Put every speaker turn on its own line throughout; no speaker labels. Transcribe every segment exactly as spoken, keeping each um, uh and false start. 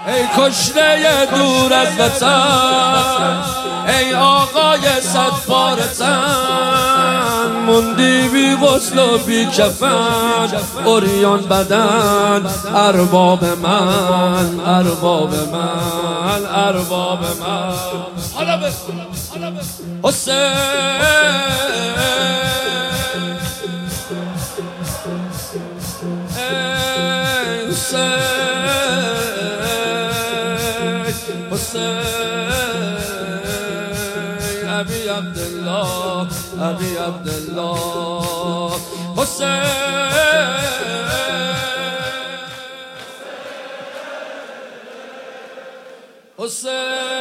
ای کشته دور از وطن، ای آقای صد پاره تن، موندی بی غسل و بی کفن، عریان بدن، ارباب من، ارباب من، ارباب من. حالا بخون حسین حسین ابی عبدالله، ابی عبدالله حسین حسین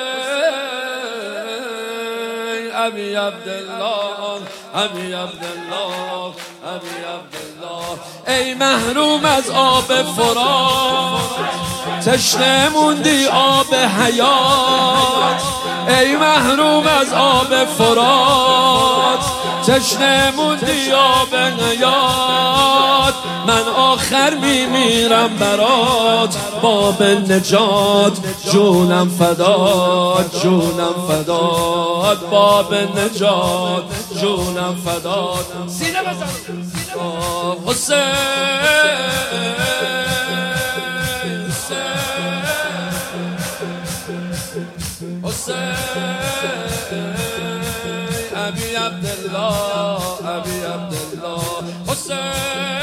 ابی عبدالله، ابی عبدالله، ابی عبدالله. ای محروم از آب فرات، تشنه موندی آب حیات. ای محروم از آب فرات، تشنه موندی آب حیات. من آخر میمیرم برات، باب نجات، جونم فدات، جونم فدات، باب نجات، جونم فدات. سینه بزن حسین حسین ابی عبدالله، ابی عبدالله حسین.